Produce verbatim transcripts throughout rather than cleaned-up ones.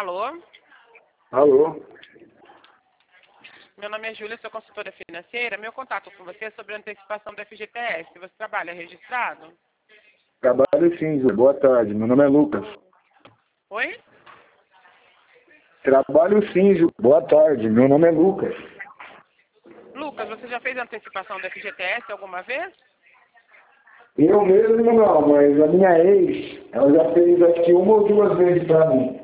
Alô? Alô? Meu nome é Júlia, sou consultora financeira. Meu contato com você é sobre a antecipação do F G T S. Você trabalha registrado? Trabalho sim, Ju. Boa tarde. Meu nome é Lucas. Oi? Trabalho sim, Ju. Boa tarde. Meu nome é Lucas. Lucas, você já fez a antecipação do F G T S alguma vez? Eu mesmo não, mas a minha ex, ela já fez acho que uma ou duas vezes pra mim.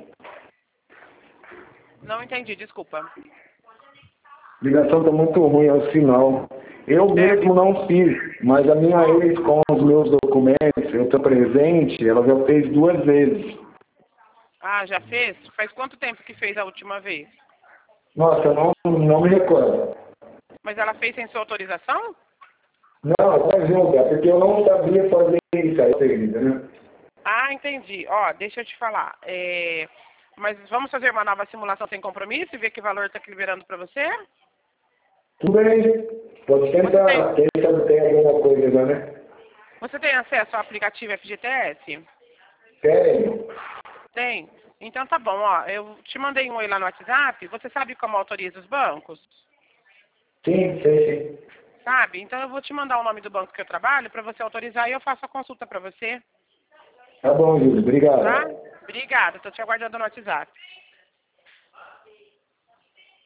Não entendi, desculpa. A ligação tá muito ruim, é o sinal. Eu É, mesmo não fiz, mas a minha ex, com os meus documentos, eu tô presente, ela já fez duas vezes. Ah, já fez? Faz quanto tempo que fez a última vez? Nossa, eu não, não me recordo. Mas ela fez sem sua autorização? Não, tá junto, é porque eu não sabia fazer isso aí, né? Ah, entendi. Ó, deixa eu te falar. É... Mas vamos fazer uma nova simulação sem compromisso e ver que valor está liberando para você? Tudo bem. Pode Você tentar. tem, Quem sabe tem alguma coisa já, né? você tem acesso ao aplicativo F G T S? Sério? Tem? Então tá bom, ó. Eu te mandei um oi lá no WhatsApp. Você sabe como autoriza os bancos? Sim, sei, sim. Sabe? Então eu vou te mandar o nome do banco que eu trabalho para você autorizar e eu faço a consulta para você. Tá bom, Júlio. Obrigado. Tá? Obrigada. Tô te aguardando no WhatsApp.